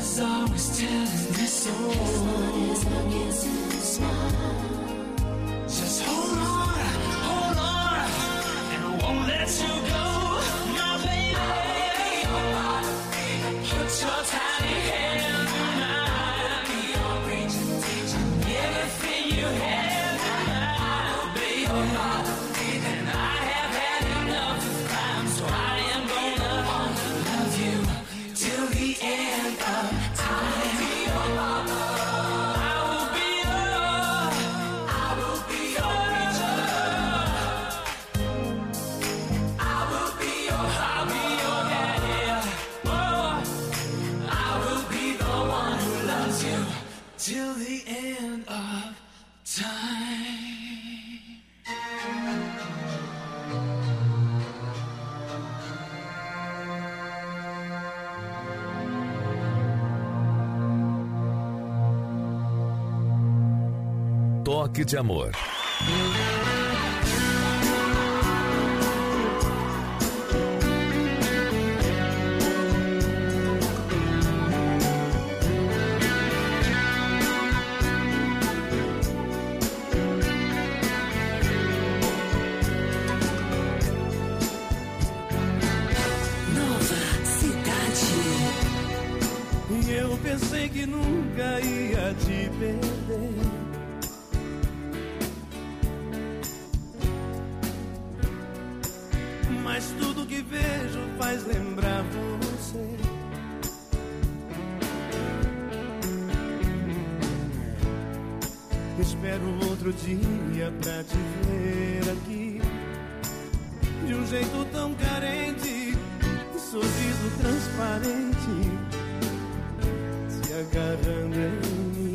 was always telling me so. As long as you smile. Just hold on, and I won't let you go, my baby. Put your tiny hand in mine. Everything you have, baby. And I have had enough of crime, so I am gonna love you till the end of time. Till the end of time. Toque de Amor. Eu pensei que nunca ia te perder. Mas tudo que vejo faz lembrar você. Espero outro dia pra te ver aqui, de um jeito tão carente, sorriso transparente, agarrando em mim.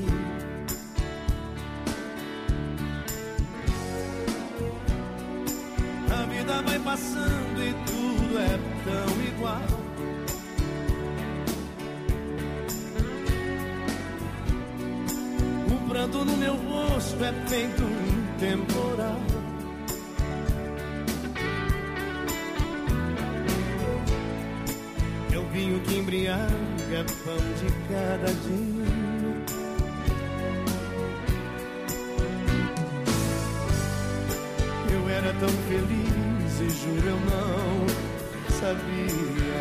A vida vai passando e tudo é tão igual. O pranto no meu rosto é feito um temporal. É o vinho que embriaga, pão de cada dia. Eu era tão feliz e juro eu não sabia.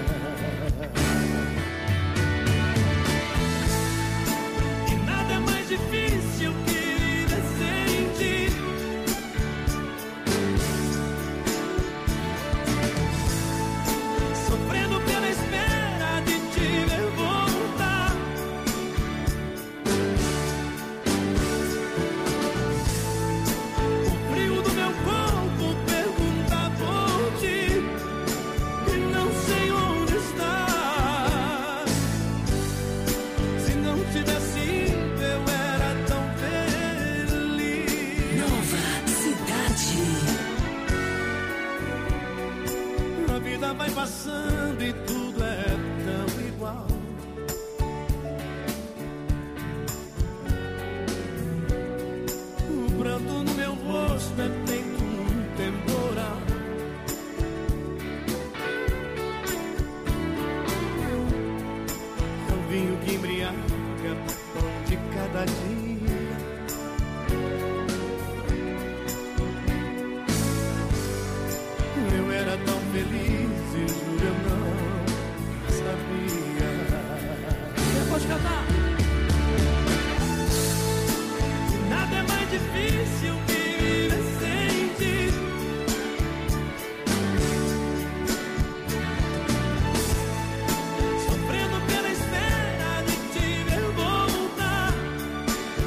E nada é mais difícil que viver sem ti. Sofrendo pela espera de te ver voltar. O frio do meu corpo pergunta por ti e não sei onde estás. Se não tivesse ido eu era tão feliz. Nova Cidade. A vida vai passando e tudo é tão igual. O pranto no meu rosto é feito um temporal. É o vinho que embriaga, pão de cada dia. Eu era tão feliz e juro eu não sabia. Você pode cantar. Nada é mais difícil que viver sem ti. Sofrendo pela espera de te ver voltar.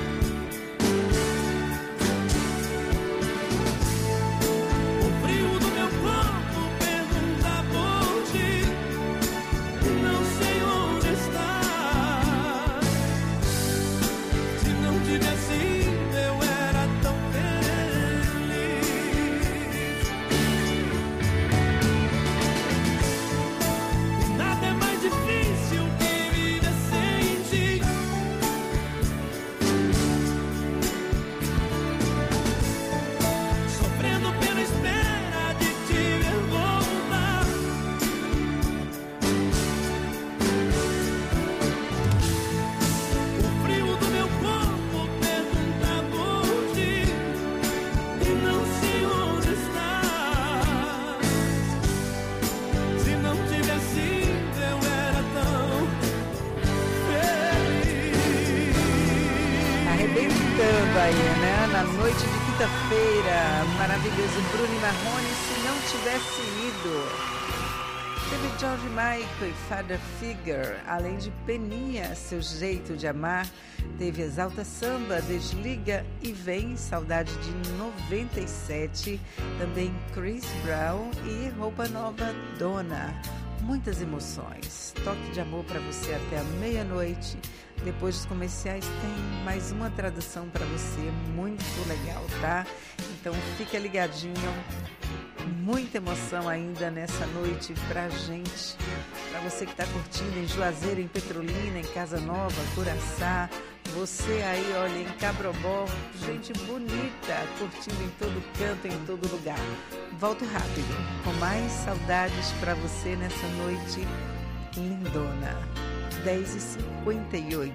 Bahia, né? Na noite de quinta-feira, maravilhoso Bruno e Marrone, se não tivesse ido. Teve George Michael e Father Figure, além de Peninha, Seu Jeito de Amar. Teve Exalta Samba, Desliga e Vem, Saudade de 97. Também Chris Brown e Roupa Nova, Dona. Muitas emoções. Toque de amor para você até a meia-noite. Depois dos comerciais tem mais uma tradução para você, muito legal, tá? Então fica ligadinho. Muita emoção ainda nessa noite pra gente, pra você que tá curtindo em Juazeiro, em Petrolina, em Casa Nova, Curaçá, você aí, olha, em Cabrobó, gente bonita, curtindo em todo canto, em todo lugar. Volto rápido, com mais saudades pra você nessa noite lindona. 10h58.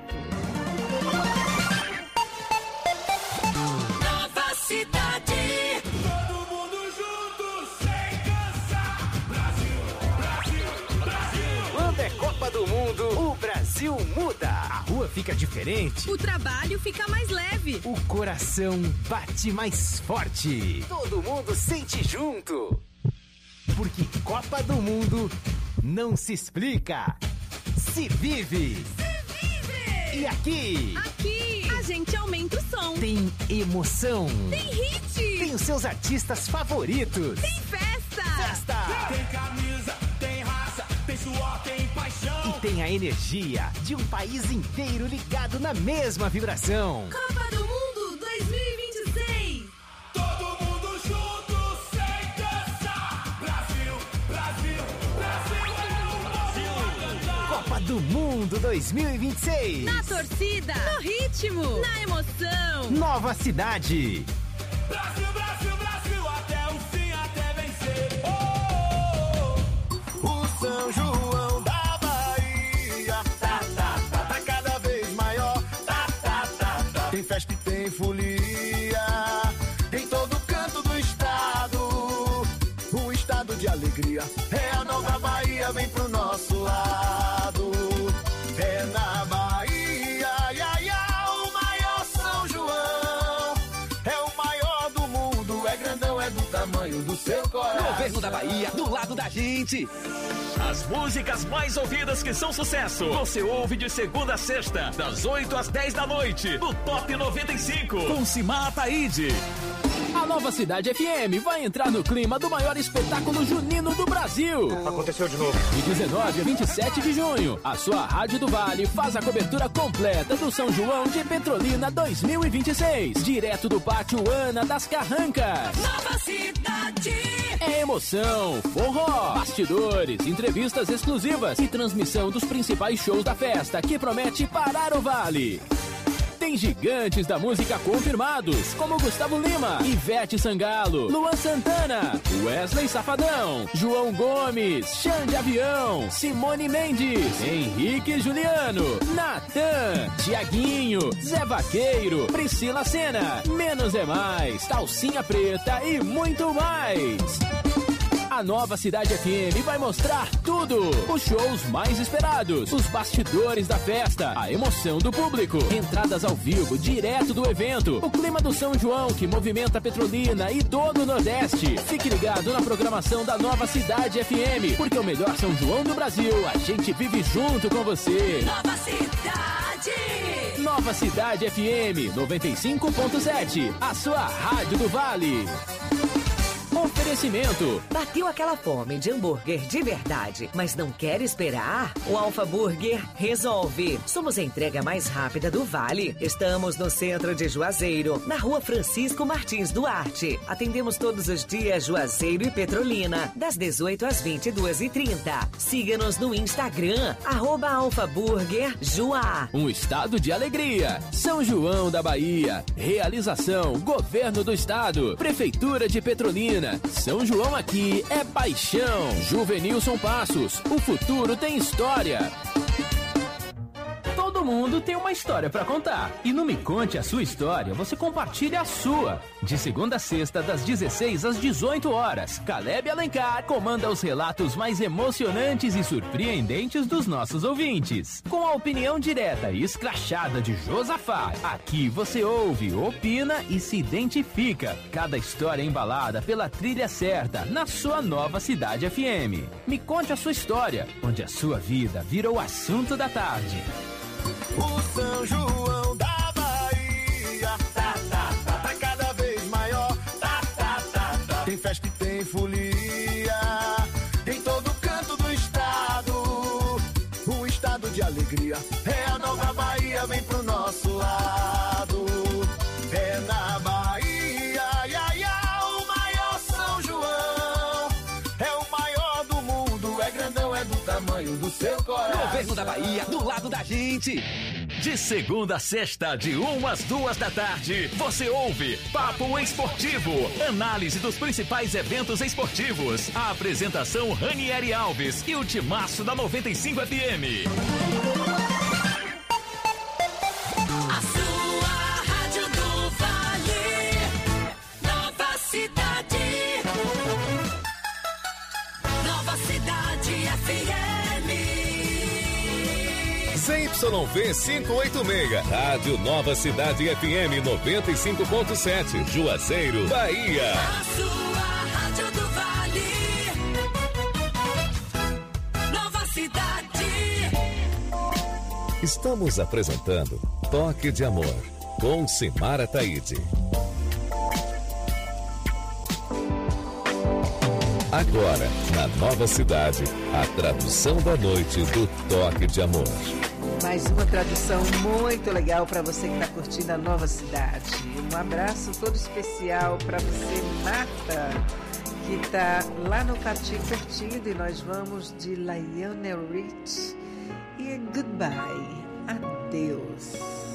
Nova Cidade. Copa do Mundo, o Brasil muda. A rua fica diferente. O trabalho fica mais leve. O coração bate mais forte. Todo mundo sente junto. Porque Copa do Mundo não se explica, se vive. Se vive! E aqui? Aqui a gente aumenta o som. Tem emoção. Tem hit. Tem os seus artistas favoritos. Tem festa. Festa. Tem camisa, tem raça, tem suor, tem paixão. E tem a energia de um país inteiro ligado na mesma vibração. Copa do Mundo 2026. Todo mundo junto, sem cansar. Brasil, Brasil, Brasil é o povo a cantar. Copa do Mundo 2026. Na torcida, no ritmo, na emoção. Nova Cidade. Brasil, Brasil, Brasil, até o fim, até vencer. Oh, oh, oh. O São João da Bahia tá cada vez maior. Tem festa e tem folia em todo canto do estado. Um estado de alegria. É a nova Bahia, vem pro nosso lado. É na Bahia, ia, ia, o maior São João. É o maior do mundo, é grandão, é do tamanho do seu coração. Governo da Bahia, do lado da gente. As músicas mais ouvidas que são sucesso, você ouve de segunda a sexta, das 8 às 10 da noite, no Top 95, com Simar Ataíde. A Nova Cidade FM vai entrar no clima do maior espetáculo junino do Brasil. Aconteceu de novo. De 19 a 27 de junho, a sua Rádio do Vale faz a cobertura completa do São João de Petrolina 2026. Direto do Pátio Ana das Carrancas. Nova Cidade. É emoção, forró, bastidores, entrevistas exclusivas e transmissão dos principais shows da festa que promete parar o Vale. Tem gigantes da música confirmados, como Gustavo Lima, Ivete Sangalo, Luan Santana, Wesley Safadão, João Gomes, Xande Avião, Simone Mendes, Henrique Juliano, Natan, Tiaguinho, Zé Vaqueiro, Priscila Senna, Menos é Mais, Calcinha Preta e muito mais. A Nova Cidade FM vai mostrar tudo. Os shows mais esperados, os bastidores da festa, a emoção do público, entradas ao vivo direto do evento, o clima do São João que movimenta Petrolina e todo o Nordeste. Fique ligado na programação da Nova Cidade FM, porque o melhor São João do Brasil, a gente vive junto com você. Nova Cidade. Nova Cidade FM 95.7, a sua Rádio do Vale. Oferecimento. Bateu aquela fome de hambúrguer de verdade, mas não quer esperar? O Alfa Burger resolve. Somos a entrega mais rápida do Vale. Estamos no centro de Juazeiro, na rua Francisco Martins Duarte. Atendemos todos os dias Juazeiro e Petrolina, das 18 às 22h30. Siga-nos no Instagram, @alfaburgerjuá. Um estado de alegria. São João da Bahia. Realização: Governo do Estado, Prefeitura de Petrolina. São João aqui é paixão. Juvenilson Passos, o futuro tem história. Todo Todo mundo tem uma história pra contar. E no Me Conte a Sua História, você compartilha a sua. De segunda a sexta, das 16 às 18 horas, Caleb Alencar comanda os relatos mais emocionantes e surpreendentes dos nossos ouvintes. Com a opinião direta e escrachada de Josafat, aqui você ouve, opina e se identifica. Cada história embalada pela trilha certa, na sua nova Cidade FM. Me Conte a Sua História, onde a sua vida vira o assunto da tarde. O São João da Bahia tá cada vez maior. Tem festa e tem folia em todo canto do estado. Um estado de alegria. É a nova Bahia, vem pro nosso lado. É na Bahia, o maior São João. É o maior do mundo, é grandão, é do tamanho do seu coração. Governo da Bahia, do lado da gente. De segunda a sexta, de 1 às 2 da tarde, você ouve Papo Esportivo. Análise dos principais eventos esportivos. A apresentação Ranieri Alves e o timaço da 95 FM. A sua rádio do Vale, Nova Cidade. Nova Cidade FM. ZYV 586, Rádio Nova Cidade FM 95.7, Juazeiro, Bahia. A sua rádio do Vale, Nova Cidade. Estamos apresentando Toque de Amor, com Simara Taide. Agora, na Nova Cidade, a tradução da noite do Toque de Amor. Mais uma tradução muito legal para você que está curtindo a Nova Cidade. Um abraço todo especial para você, Marta, que está lá no Patinho pertinho, e nós vamos de Lionel Rich e Goodbye, adeus.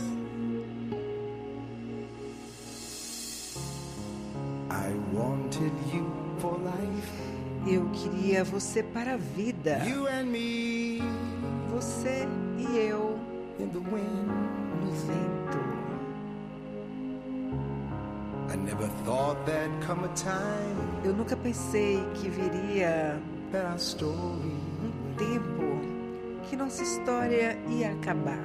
I wanted you for life. Eu queria você para a vida. You and me Você e eu in the wind. no vento. I never thought there'd come a time Eu nunca pensei que viria that our story tempo que nossa história ia acabar.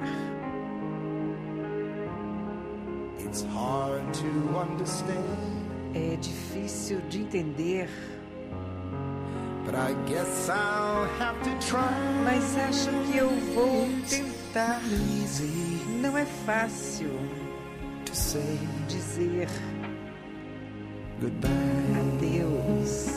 it's hard to understand, É difícil de entender, but I guess I'll have to try. mas acho que eu vou tentar. Easy Não é fácil to say dizer goodbye. adeus.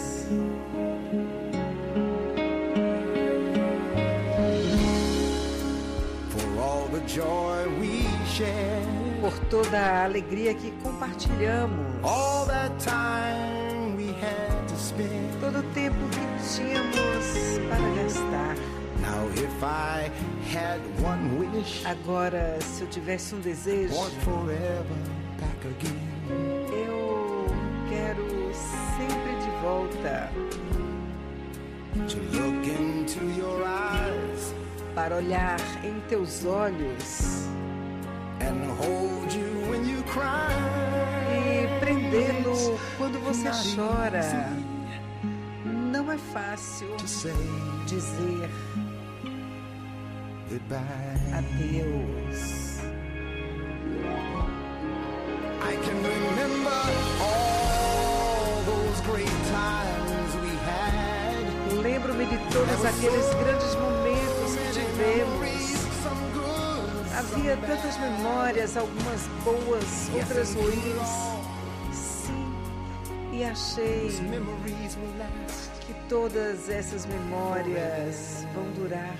For all the joy we share, Por toda a alegria que compartilhamos, all that time we had to spend. todo o tempo que tínhamos para gastar. Now if I had one wish, Agora, se eu tivesse um desejo, want forever back again. eu quero sempre de volta To look into your eyes para olhar em teus olhos and hold you when you cry. e prendê-lo quando você chora. Não é fácil To say dizer goodbye. adeus. I can remember all those great times we had. Lembro-me de todos aqueles grandes momentos que tivemos. Some good, Havia tantas memórias, algumas boas, outras ruins. Sim, e achei memories will last. que todas essas memórias vão durar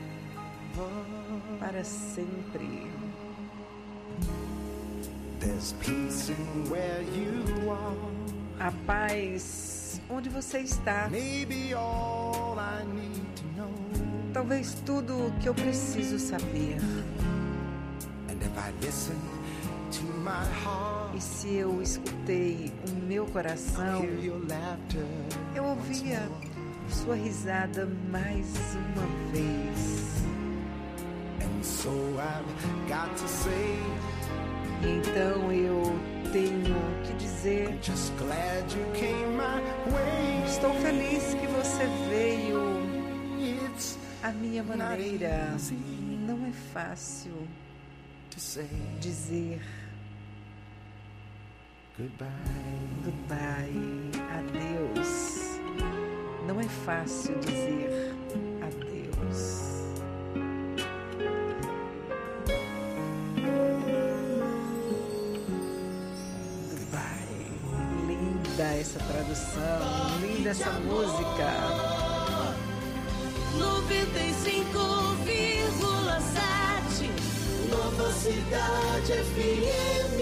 para sempre. There's peace in where you are. A paz onde você está. Maybe all I need to know. Talvez tudo o que eu preciso saber. And if I listen to my heart, E se eu escutei o meu coração, hear your laughter. eu ouvia sua risada mais uma vez. And So I've got to say, então eu tenho que dizer, just glad you came my way. estou feliz que você veio It's à minha maneira. Não é fácil to say dizer goodbye. Adeus. Não é fácil dizer adeus. Linda essa tradução, linda essa música. 95,7 Nova Cidade FM.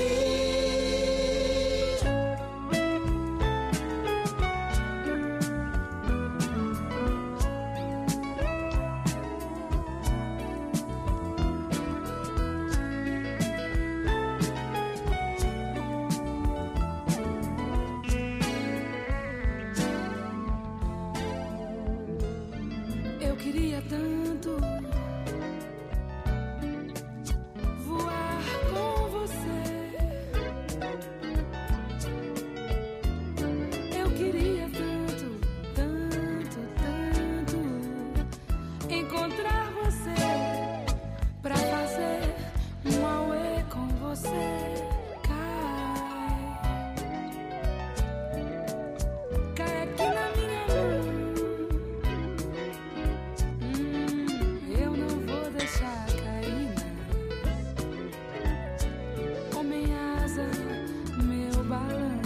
Eu queria tanto voar com você. Eu queria tanto, tanto, tanto encontrar você pra fazer um auê com você. Cai aqui na minha mão. Eu não vou deixar cair, não. Homem asa, meu balão.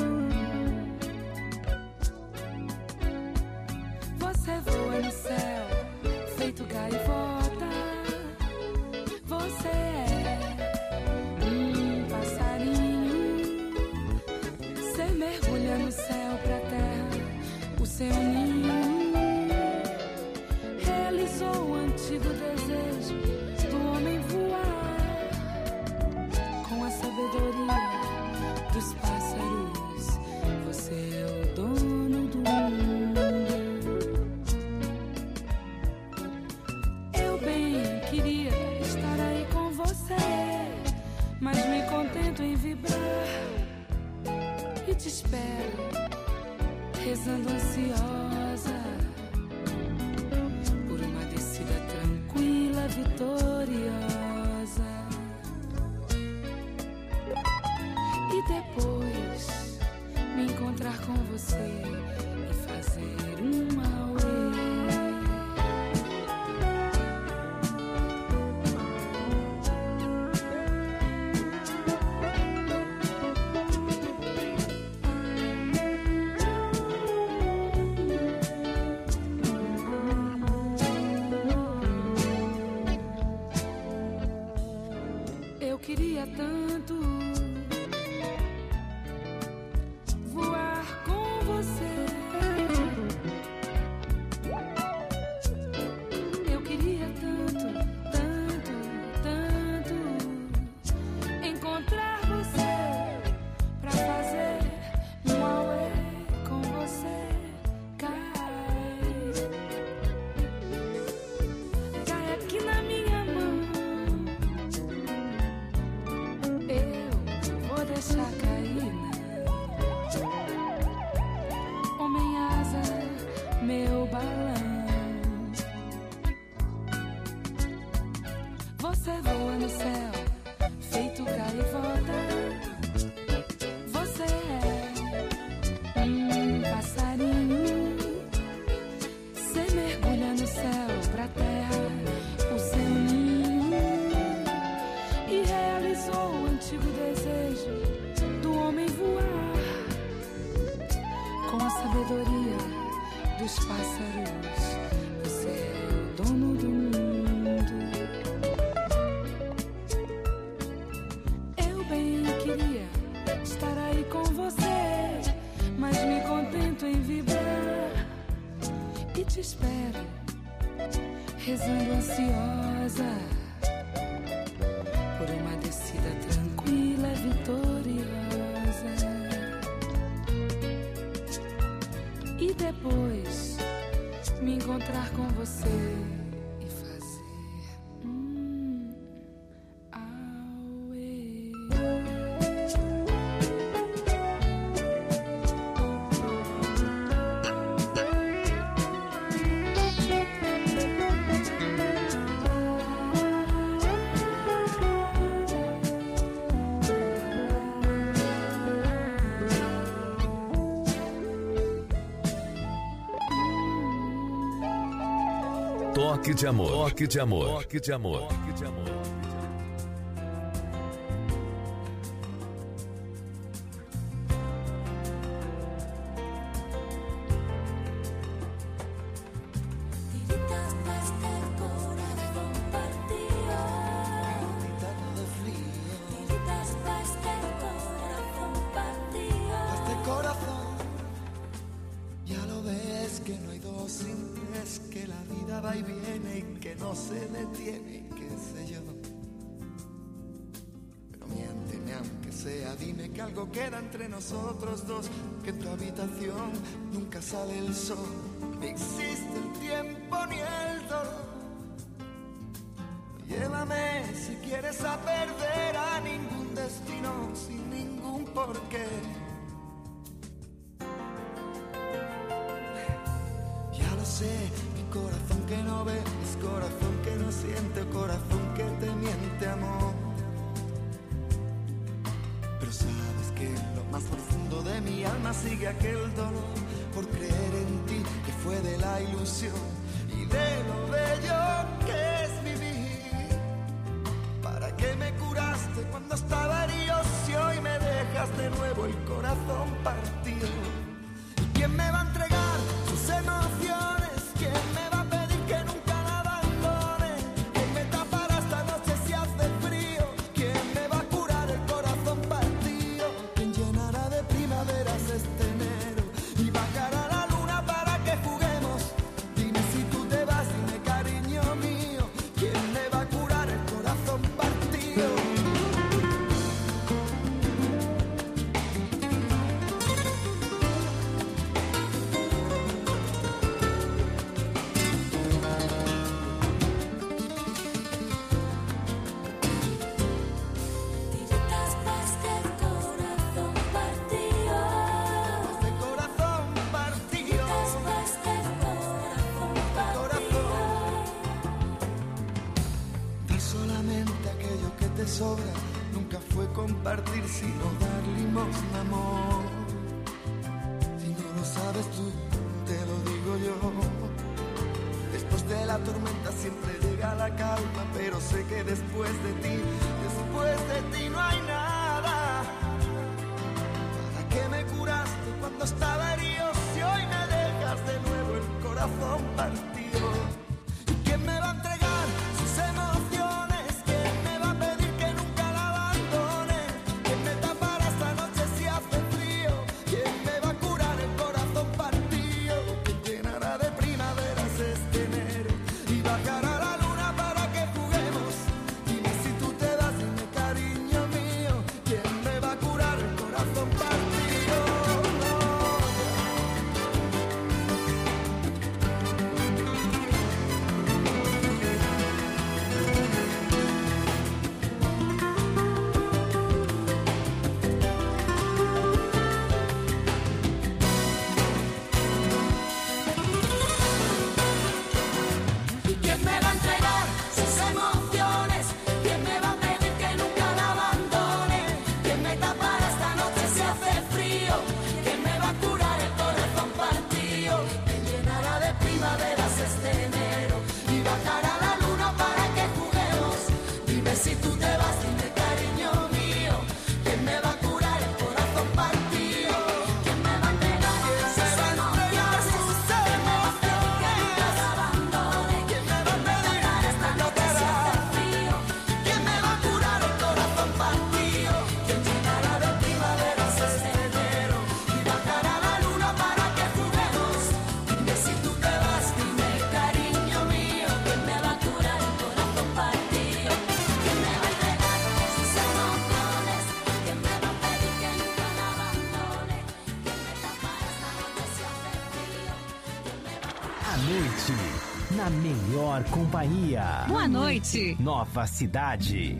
Você voa no céu, feito gaivota. Você é passarinho. Você mergulha no céu pra terra, o seu ninho. Realizou o antigo desejo do homem voar. Com a sabedoria dos pássaros, você é o dono do mundo. Eu bem queria estar aí com você, mas me contento em vibrar e te espero, rezando ansiosa por uma descida tranquila, vitoriosa. E depois me encontrar com você e fazer uma auê. Eu queria tanto voar com você. Eu queria tanto, tanto, tanto encontrar você pra fazer um auê com você. Cai aqui na minha mão. Eu vou deixar cair, não. Homem asa, meu balão. Você voa no céu, feito gaivota. Você é passarinho. Você mergulha no céu pra terra, o seu ninho. E realizou o antigo desejo do homem voar. Com a sabedoria dos pássaros, você é o dono do mundo. Eu bem queria estar aí com você, mas me contento em vibrar e te espero, rezando ansiosa por uma descida tranquila, vitoriosa. E depois me encontrar com você e fazer Toque de amor. Toque de amor. Toque de amor. Toque de amor. Queda entre nosotros dos, que en tu habitación nunca sale el sol, ni existe el tiempo ni el dolor. Llévame si quieres a perder a ningún destino sin ningún porqué. Ya lo sé, mi corazón que no ve es corazón que no siente, corazón que te miente, amor. Pero sabes que en lo más profundo de mi alma sigue aquel dolor por creer en ti, que fue de la ilusión y de lo bello que es vivir. ¿Para qué me curaste cuando estaba herido si hoy me dejas de nuevo el corazón partido? ¿Y quién me va a entregar sus emociones? ¿Quién me va a pedir que nunca la abandone? ¿Quién me tapará esta noche si hace frío? ¿Quién me va a curar el corazón partido? ¿Quién llenará de primaveras este enero y bajará la luna para que juguemos? Dime si tú te vas, dime cariño mío, ¿quién me va a curar el corazón partido? Sobra, nunca fue compartir sino dar limosna, amor. Si no lo sabes tú, te lo digo yo. Después de la tormenta siempre llega la calma, pero sé que después de ti no hay nada. ¿Para qué me curaste cuando estaba herido si hoy me dejas de nuevo el corazón partido? ¿Y quién me va a entregar sus emociones? Na melhor companhia. Boa noite. Nova Cidade.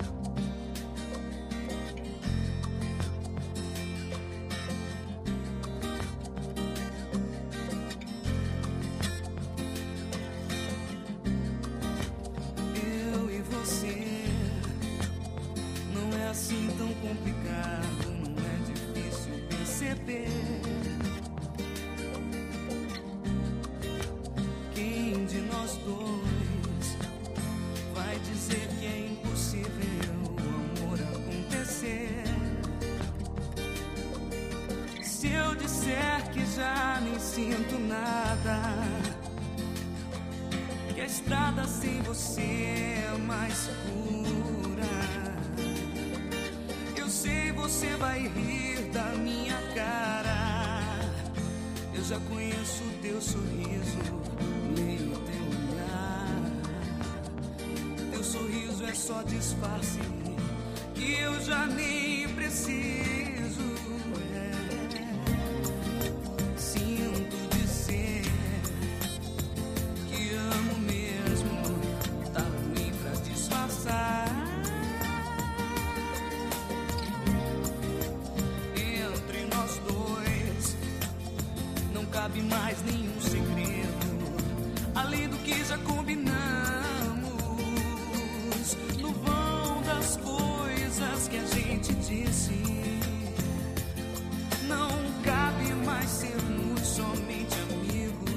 Eu e você, não é assim tão complicado, não é difícil perceber. Quem de nós dois disser que já nem sinto nada, que a estrada sem você é mais pura, eu sei você vai rir da minha cara. Eu já conheço o teu sorriso, leio teu olhar. Teu sorriso é só disfarce que eu já nem preciso. Sinto dizer que amo mesmo, tá ruim pra disfarçar. Entre nós dois não cabe mais nenhum segredo, além do que já combinamos. No vão das coisas que a gente disse, não cabe mais sermos somente amigos.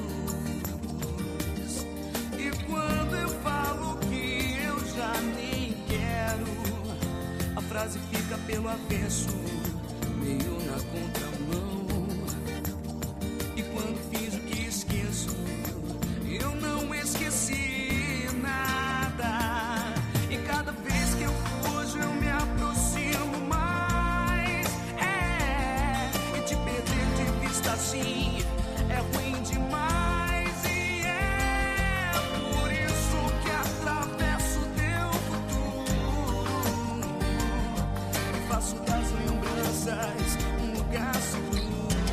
E quando eu falo que eu já nem quero, a frase fica pelo avesso, meio na contramão. E quando fiz o que esqueço, eu não esqueci nada. E cada vez que eu fujo eu me aproximo mais. E te perder de vista assim é ruim demais. E é por isso que atravesso teu futuro e faço das lembranças um lugar seguro.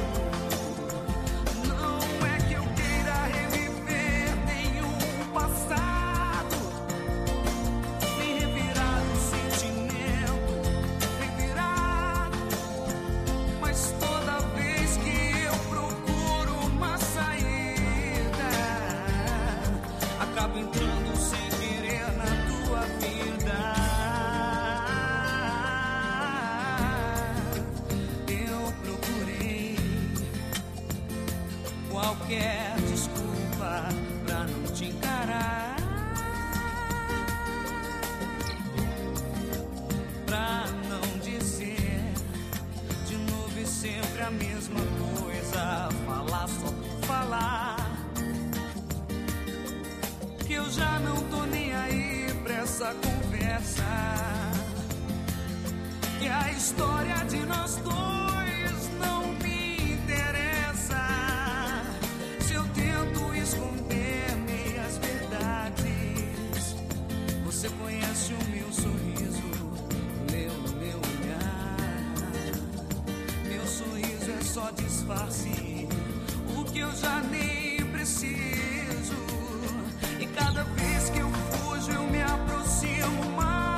Não é que eu queira reviver nenhum passado, nem revirar um sentimento revirado, mas toda vez que eu procuro uma saída, acabo entrando sem querer na tua vida. Eu procurei qualquer desculpa pra não te encarar, pra não dizer de novo e sempre a mesma coisa, falar só por falar, que eu já não tô nem aí pra essa conversa, que a história de nós dois não me interessa. Se eu tento esconder meias verdades, você conhece o meu sorriso, leu no meu olhar. Meu sorriso é só disfarce, o que eu já nem preciso. E cada vez que eu fujo eu me aproximo mais.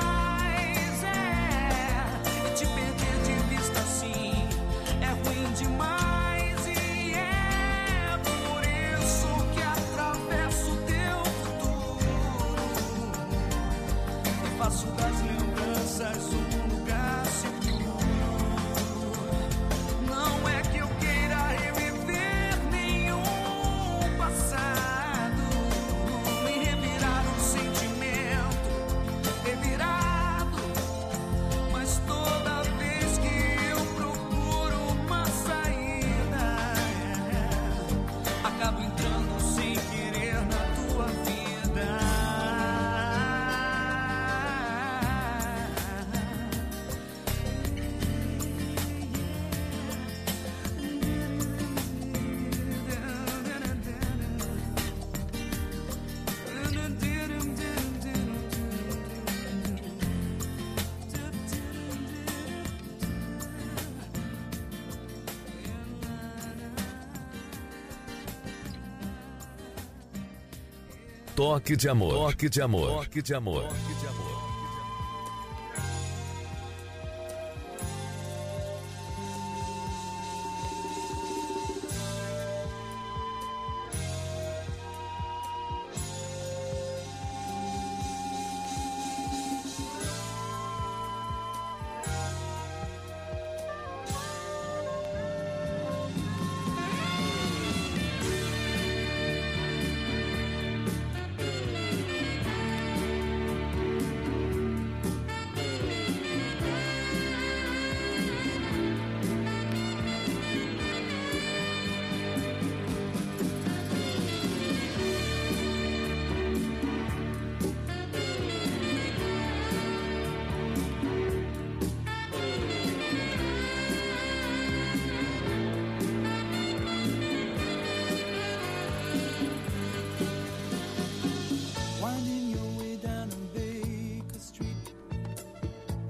E te perder de vista assim é ruim demais. E é por isso que atravesso teu futuro e faço das lembranças um lugar seguro. Não é que eu queira reviver nenhum passado, nem revirar um sentimento revirado, mas toda vez que eu procuro uma saída, acabo entrando sem querer na tua vida. Toque de amor. Toque de amor. Toque de amor. Toque de amor.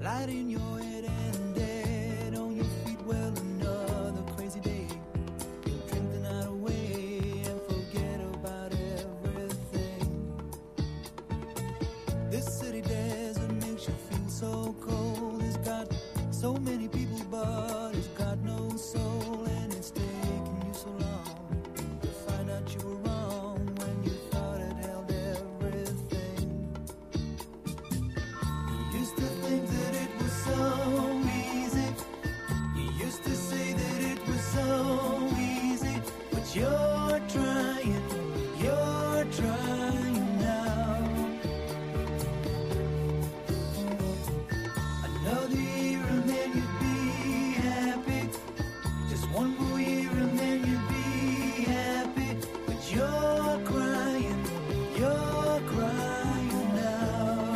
light in your head and dead on your feet. Well, another crazy day. You'll drink the night away and forget about everything. This city desert makes you feel so cold. It's got so many people, but it's got no soul. And it's taken you so long to find out you were wrong when you thought it held everything. You used to think that it was so easy. You used to say that it was so easy. But you're trying now. Another year and then you'd be happy. Just one more year and then you'd be happy. But you're crying now.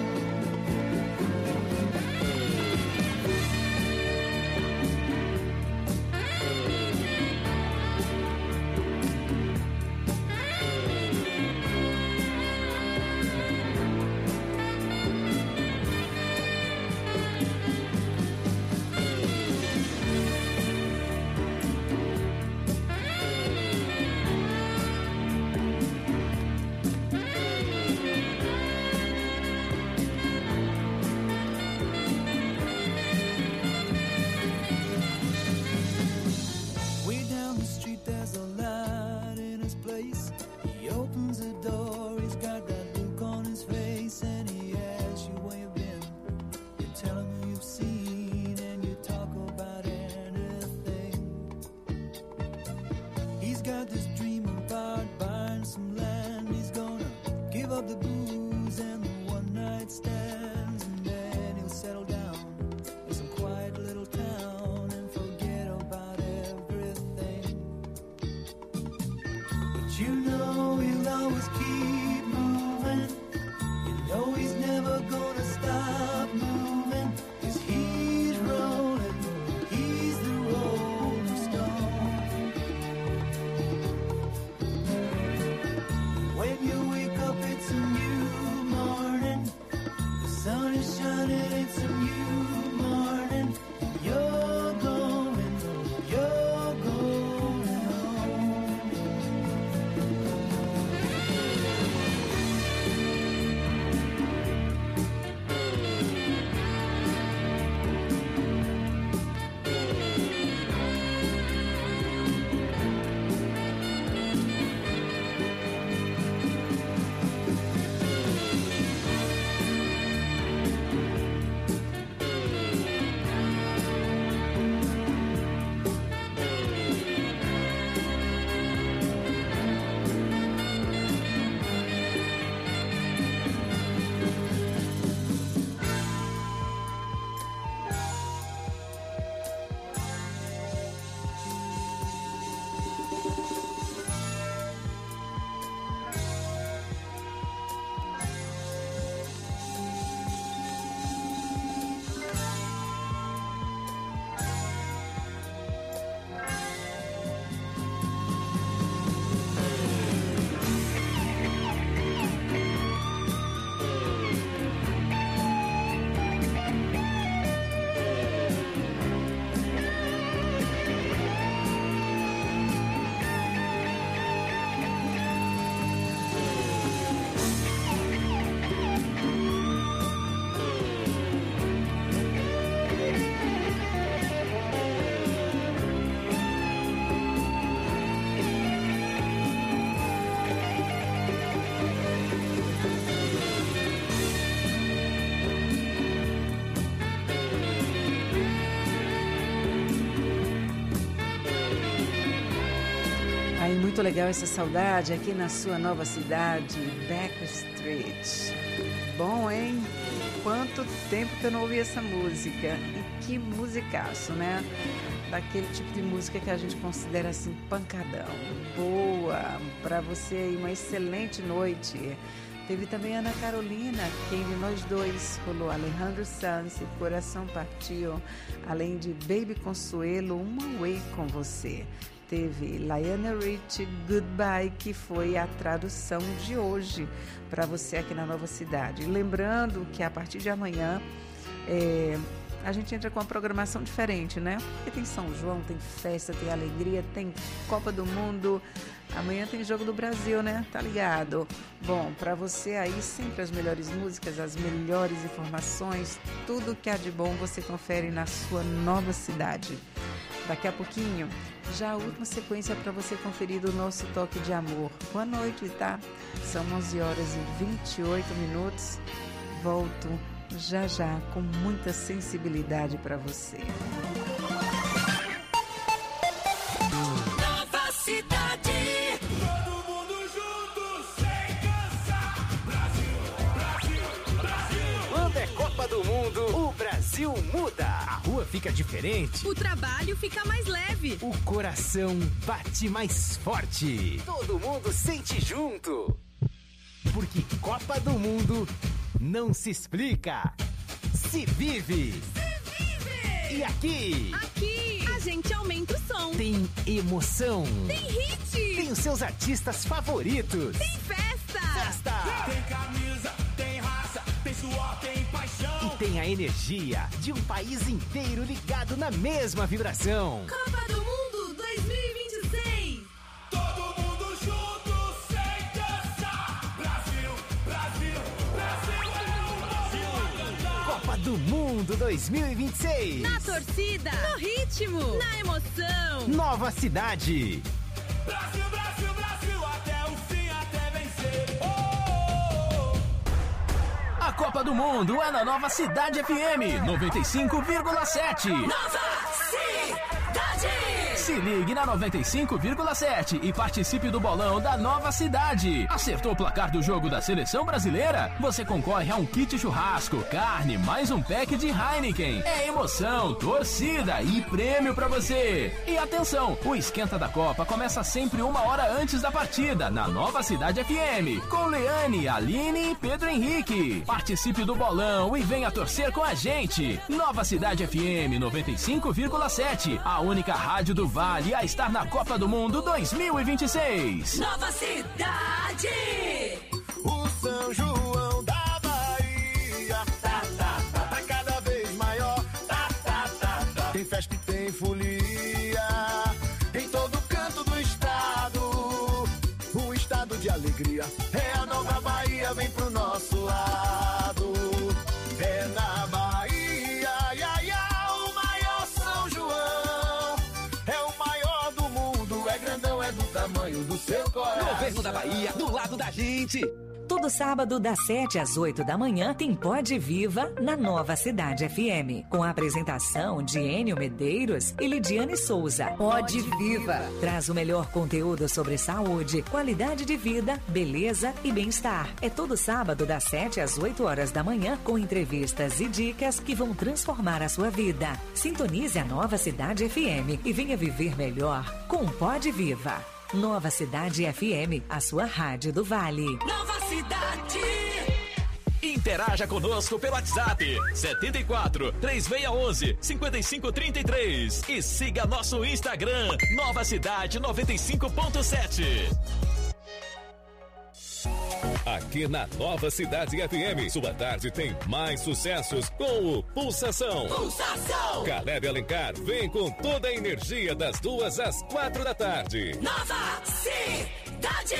Way down the street there's a light in his place. He opens the door, he's got that look on his face, and he asks you where you've been. You tell him who you've seen, and you talk about anything. He's got this dream about buying some land. He's gonna give up the booze and the one night stands, and then he'll settle down in some quiet little town and forget about everything. But you know he'll always keep moving. You know he's never gonna stop moving. 'Cause he's rolling, he's the rolling stone. When you wake up it's a new morning. The sun is shining, it's a new morning. You're going home. Aí, muito legal essa saudade aqui na sua nova cidade, Backstreet. Bom, hein? Quanto tempo que eu não ouvi essa música. E que musicaço, né? Daquele tipo de música que a gente considera assim, pancadão. Boa! Para você aí, uma excelente noite. Teve também Ana Carolina, Quem de Nós Dois, rolou Alejandro Sanz, Coração Partiu, além de Baby Consuelo, Uma Way com Você. Teve Lionel Richie, Goodbye, que foi a tradução de hoje para você aqui na Nova Cidade. Lembrando que a partir de amanhã A gente entra com uma programação diferente, né? Porque tem São João, tem festa, tem alegria, tem Copa do Mundo. Amanhã tem Jogo do Brasil, né? Tá ligado? Bom, pra você aí, sempre as melhores músicas, as melhores informações, tudo que há de bom você confere na sua nova cidade. Daqui a pouquinho, já a última sequência para você conferir do nosso Toque de Amor. Boa noite, tá? São 11 horas e 28 minutos. Volto já já com muita sensibilidade para você. Nova cidade. Todo mundo junto, sem cansar. Brasil, Brasil, Brasil. Quando é Copa do Mundo, o Brasil muda. A rua fica diferente. O trabalho fica mais leve. O coração bate mais forte. Todo mundo sente junto. Porque Copa do Mundo não se explica, se vive. Se vive! E aqui a gente aumenta o som. tem emoção. Tem hit. Tem os seus artistas favoritos. Tem festa. Tem camisa, tem raça, tem suor, tem paixão. E tem a energia de um país inteiro ligado na mesma vibração. Copa do Mundo 2026. Todo mundo junto, sem cansar. Brasil, Brasil, Brasil é o Brasil a cantar. Copa do Mundo 2026. Na torcida. No ritmo. Na emoção. Nova cidade. Brasil, Brasil, Brasil, até o fim, até vencer. Oh, oh, A Copa do Mundo é na Nova Cidade FM 95,7. Nova cidade. Se ligue na 95,7 e participe do bolão da Nova Cidade. Acertou o placar do jogo da Seleção Brasileira? Você concorre a um kit churrasco, carne, mais um pack de Heineken. É emoção, torcida e prêmio pra você. E atenção, o Esquenta da Copa começa sempre 1 hora antes da partida, na Nova Cidade FM, com Leane, Aline e Pedro Henrique. Participe do bolão e venha torcer com a gente. Nova Cidade FM 95,7, a única rádio do Vale a estar na Copa do Mundo 2026. Nova cidade. o São João da Bahia tá cada vez maior. Tem festa e tem folia em todo canto do estado. Um estado de alegria. É a nova Bahia, vem pro nosso lado. É na Bahia, ia, ia, o maior São João. É o maior do mundo, é grandão, é do tamanho do seu coração. Governo da Bahia, do lado da gente. Todo sábado, das 7 às 8 da manhã, tem Pode Viva na Nova Cidade FM. Com a apresentação de Enio Medeiros e Lidiane Souza. Pode Viva traz o melhor conteúdo sobre saúde, qualidade de vida, beleza e bem-estar. É todo sábado, das 7 às 8 horas da manhã, com entrevistas e dicas que vão transformar a sua vida. Sintonize a Nova Cidade FM e venha viver melhor com Pode Viva. Nova Cidade FM, a sua rádio do Vale. Nova cidade. Interaja conosco pelo WhatsApp 74 3611 5533 e siga nosso Instagram Nova Cidade 95.7. Aqui na Nova Cidade FM, sua tarde tem mais sucessos com o Pulsação. Pulsação. Caleb Alencar vem com toda a energia das 2 às 4 da tarde. Nova cidade.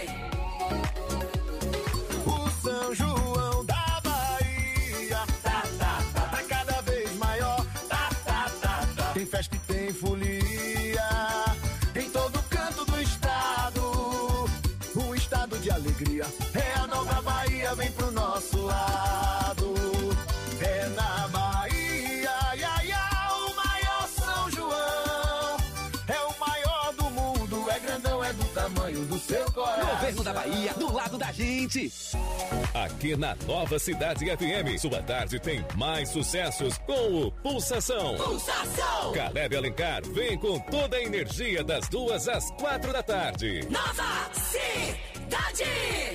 O São João da Bahia tá cada vez maior. Tem festa e tem folia em todo canto do estado. Um estado de alegria. É a nova Bahia, vem pro nosso lado. É na Bahia, ia, ia, o maior São João. É o maior do mundo, é grandão, é do tamanho do seu coração. Governo da Bahia, do lado da gente. Aqui na Nova Cidade FM, sua tarde tem mais sucessos com o Pulsação. Pulsação. Caleb Alencar vem com toda a energia das 2 às 4 da tarde. Nova cidade.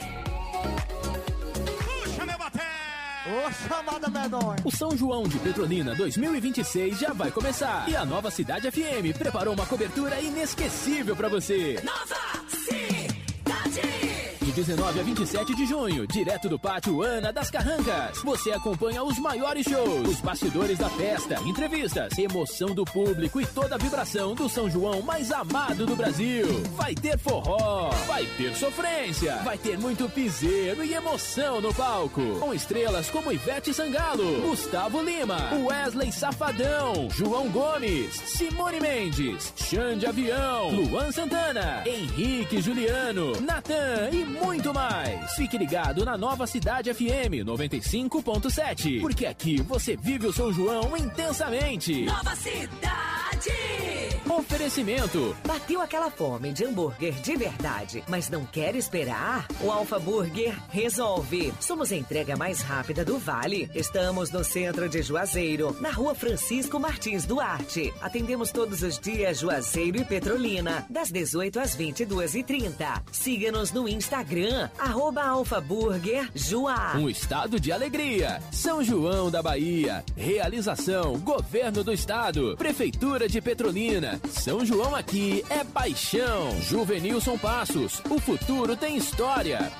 Puxa, meu baté! Ô, chamada medonha! O São João de Petrolina 2026 já vai começar. E a Nova Cidade FM preparou uma cobertura inesquecível pra você. Nova cidade. 19 a 27 de junho, direto do Pátio Ana das Carrancas. Você acompanha os maiores shows, os bastidores da festa, entrevistas, emoção do público e toda a vibração do São João mais amado do Brasil. Vai ter forró, vai ter sofrência, vai ter muito piseiro e emoção no palco. Com estrelas como Ivete Sangalo, Gustavo Lima, Wesley Safadão, João Gomes, Simone Mendes, Xande Avião, Luan Santana, Henrique Juliano, Natan e muito mais. Fique ligado na Nova Cidade FM 95.7, porque aqui você vive o São João intensamente. Nova Cidade! Oferecimento. Bateu aquela fome de hambúrguer de verdade, mas não quer esperar? O Alfa Burger resolve. Somos a entrega mais rápida do Vale. Estamos no centro de Juazeiro, na Rua Francisco Martins Duarte. Atendemos todos os dias Juazeiro e Petrolina, das 18 às 22h30. Siga-nos no Instagram, @alfaburgerjuá. Um estado de alegria. São João da Bahia. Realização: Governo do Estado, Prefeitura de Petrolina. São João aqui é paixão. Juvenilson Passos, o futuro tem história.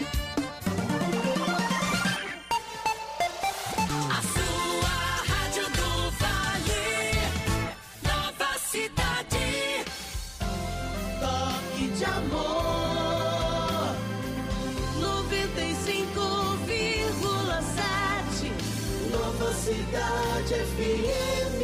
A sua Rádio do Vale, Nova Cidade. Toque de amor. 95,7. Nova Cidade FM.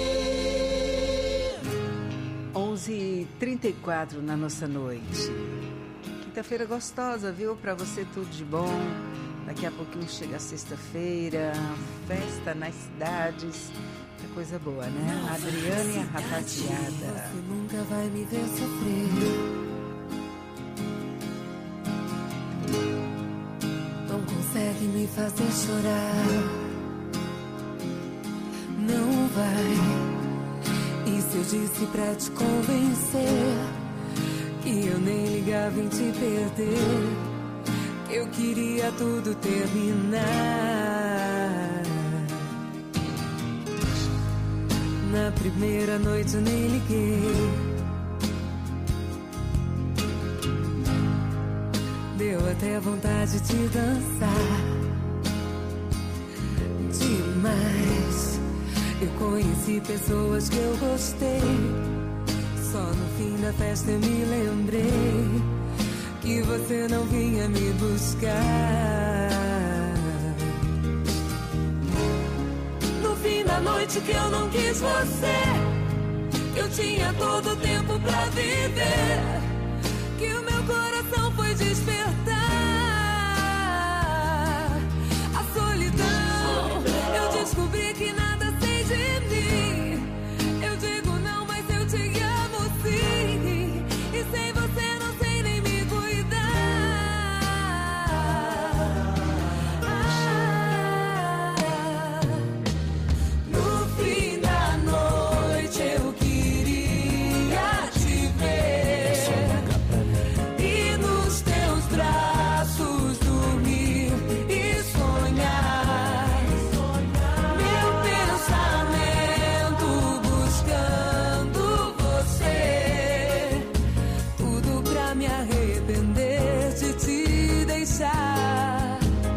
11h34 na nossa noite. Quinta-feira gostosa, viu? Pra você tudo de bom. Daqui a pouquinho chega a sexta-feira, festa nas cidades. É coisa boa, né? A Adriana e a rapaziada. Você nunca vai me ver sofrer. Não consegue me fazer chorar. Não vai. E se eu disse pra te convencer que eu nem ligava em te perder, que eu queria tudo terminar? Na primeira noite eu nem liguei. Deu até vontade de dançar demais. Eu conheci pessoas que eu gostei. Só no fim da festa eu me lembrei que você não vinha me buscar. No fim da noite que eu não quis você, eu tinha todo o tempo pra viver, que o meu coração foi despertar. A solidão, eu descobri que nada sei de mim. Eu digo não, mas eu te amo sim. E sem você não sei nem me cuidar. No fim da noite eu queria te ver e nos teus braços dormir e sonhar. Meu pensamento buscando você, tudo pra me arrepender de te deixar.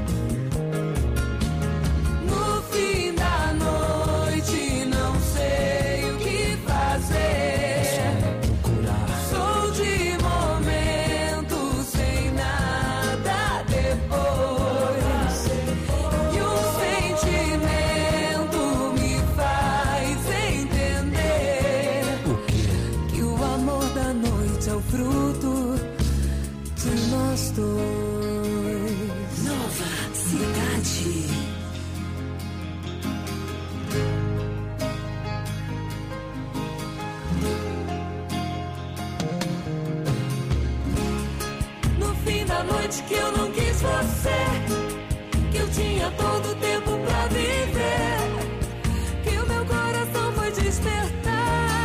No fim da noite não sei o que fazer. Sou de momento sem nada depois. E o sentimento me faz entender que o amor da noite é o fruto de nós dois. Nova Cidade. No fim da noite que eu não quis você, que eu tinha todo o tempo pra viver, que o meu coração foi despertar.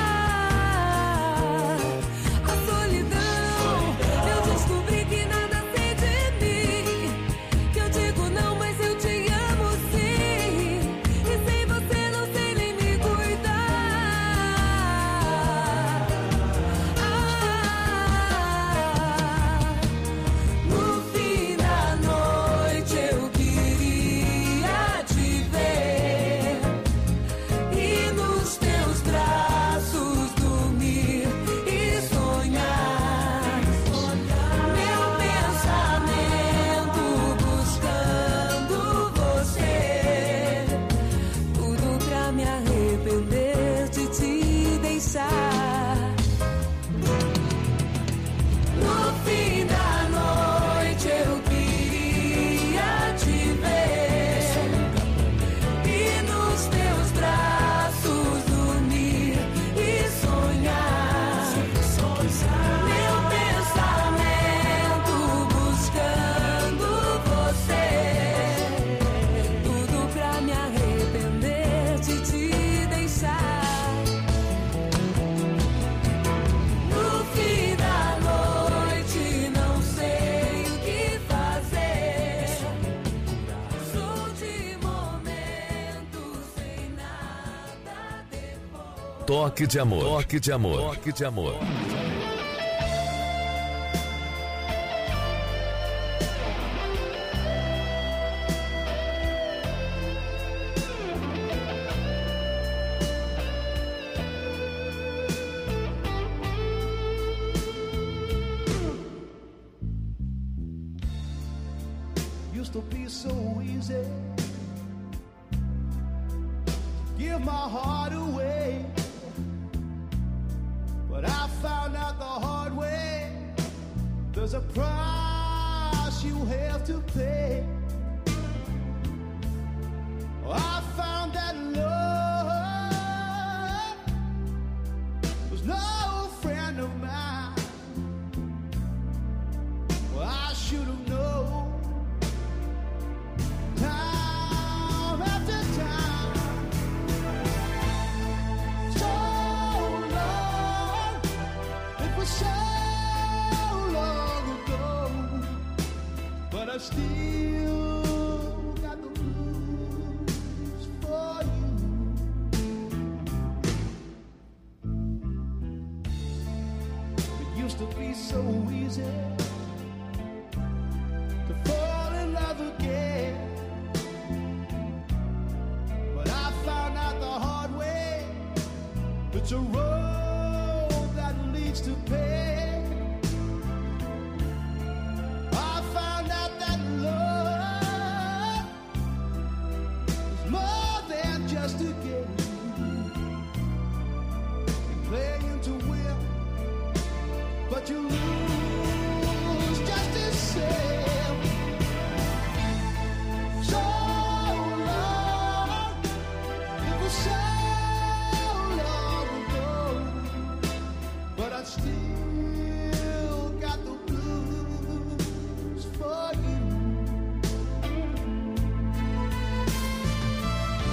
A solidão, eu descobri que nada sei de mim, que eu digo não, mas eu te amo sim. E sem você não sei nem me cuidar. No Toque de amor. Toque de amor. Toque de amor. Used to be so easy. Give my heart away. But I found out the hard way. There's a price you have to pay. I found that love was no friend of mine. Well, I should have known. Time after time. So long. It was so long ago. But I still got the blues for you. It used to be so easy to fall in love again. But I found out the hard way. It's a road that leads to pain. I found out that love is more than just a game. Playing to win, but you lose just the same. So long, it was so long ago, but I still got the blues for you.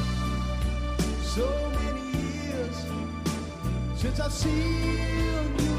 So many years since I've seen you